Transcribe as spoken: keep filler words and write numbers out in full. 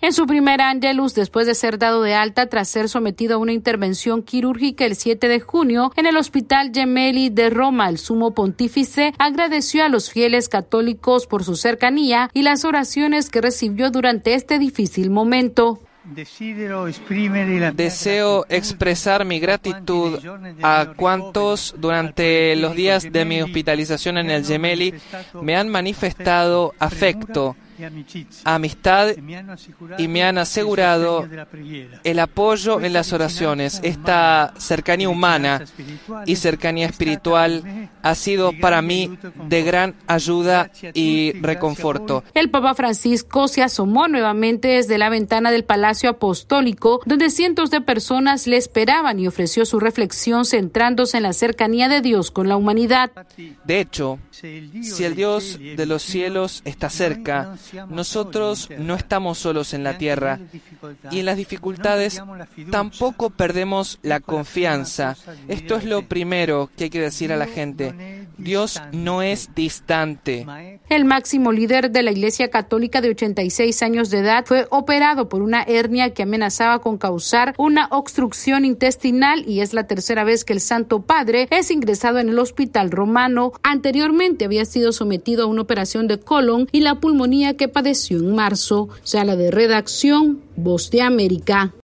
En su primer Angelus, después de ser dado de alta tras ser sometido a una intervención quirúrgica el siete de junio en el Hospital Gemelli de Roma, el sumo pontífice agradeció a los fieles católicos por su cercanía y las oraciones que recibió durante este difícil momento. Deseo expresar mi gratitud a cuantos durante los días de mi hospitalización en el Gemelli me han manifestado afecto, amistad y me han asegurado el apoyo en las oraciones. Esta cercanía humana y cercanía espiritual ha sido para mí de gran ayuda y reconforto. El Papa Francisco se asomó nuevamente desde la ventana del Palacio Apostólico, donde cientos de personas le esperaban, y ofreció su reflexión centrándose en la cercanía de Dios con la humanidad. De hecho, si el Dios de los cielos está cerca, nosotros no estamos solos en la tierra, y en las dificultades tampoco perdemos la confianza. Esto es lo primero que hay que decir a la gente. Dios no es distante. El máximo líder de la Iglesia Católica, de ochenta y seis años de edad, fue operado por una hernia que amenazaba con causar una obstrucción intestinal, y es la tercera vez que el Santo Padre es ingresado en el Hospital Romano. Anteriormente había sido sometido a una operación de colon y la pulmonía que padeció en marzo. Sala de redacción, Voz de América.